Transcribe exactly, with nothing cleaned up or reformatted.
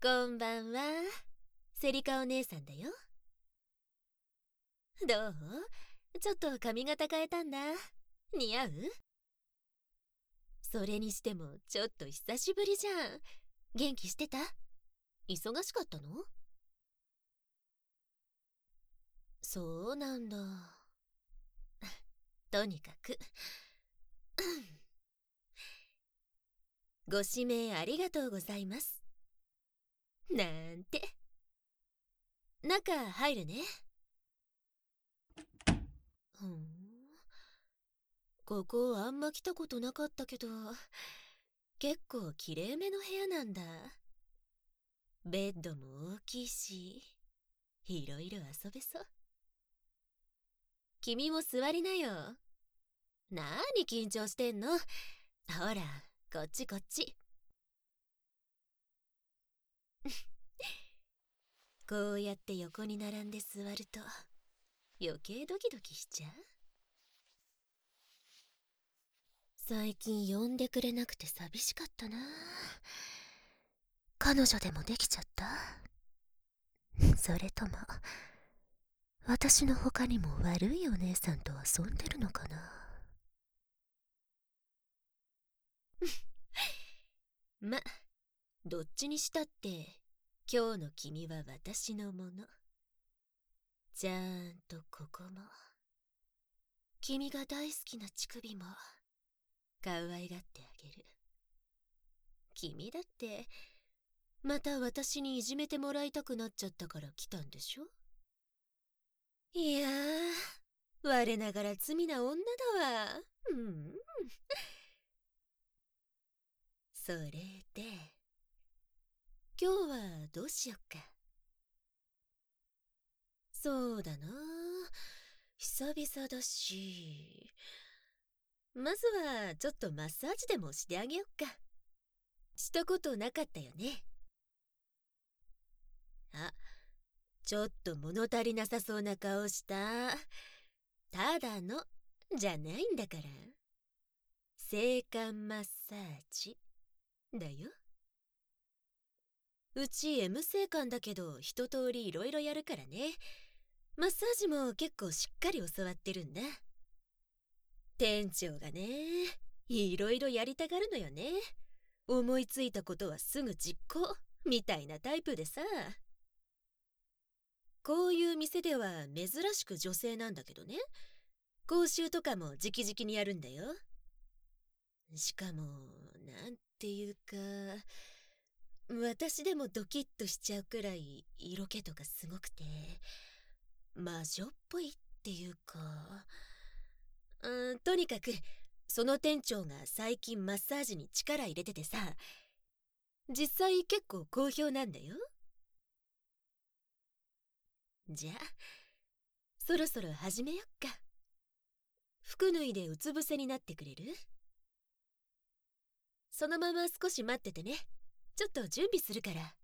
こんばんは。セリカお姉さんだよ。どう？ちょっと髪型変えたんだ。似合う？それにしてもちょっと久しぶりじゃん。元気してた？忙しかったの？そうなんだ。とにかくご指名ありがとうございます。なんて。中入るね。ふん。ここあんま来たことなかったけど、結構きれいめの部屋なんだ。ベッドも大きいし、いろいろ遊べそう。君も座りなよ。なに緊張してんの？ほら、こっちこっち。こうやって横に並んで座ると余計ドキドキしちゃう。最近呼んでくれなくて寂しかったな。彼女でもできちゃった？それとも私の他にも悪いお姉さんと遊んでるのかな。ま、どっちにしたって今日の君は私のもの。ちゃんとここも君が大好きな乳首も可愛がってあげる。君だってまた私にいじめてもらいたくなっちゃったから来たんでしょ？いやー、我ながら罪な女だわ。うん。それで今日はどうしよっか。そうだな、久々だし、まずはちょっとマッサージでもしてあげよっか。したことなかったよね。あ、ちょっと物足りなさそうな顔した。ただのじゃないんだから。性感マッサージだよ。うち エム 性感だけど一通りいろいろやるからね。マッサージも結構しっかり教わってるんだ。店長がね、いろいろやりたがるのよね。思いついたことはすぐ実行みたいなタイプでさ。こういう店では珍しく女性なんだけどね。講習とかも直々にやるんだよ。しかも、なんていうか、私でもドキッとしちゃうくらい色気とかすごくて、魔女っぽいっていうか、うん、とにかく、その店長が最近マッサージに力入れててさ、実際結構好評なんだよ。じゃあ、そろそろ始めよっか。服脱いでうつ伏せになってくれる？そのまま少し待っててね。ちょっと準備するから。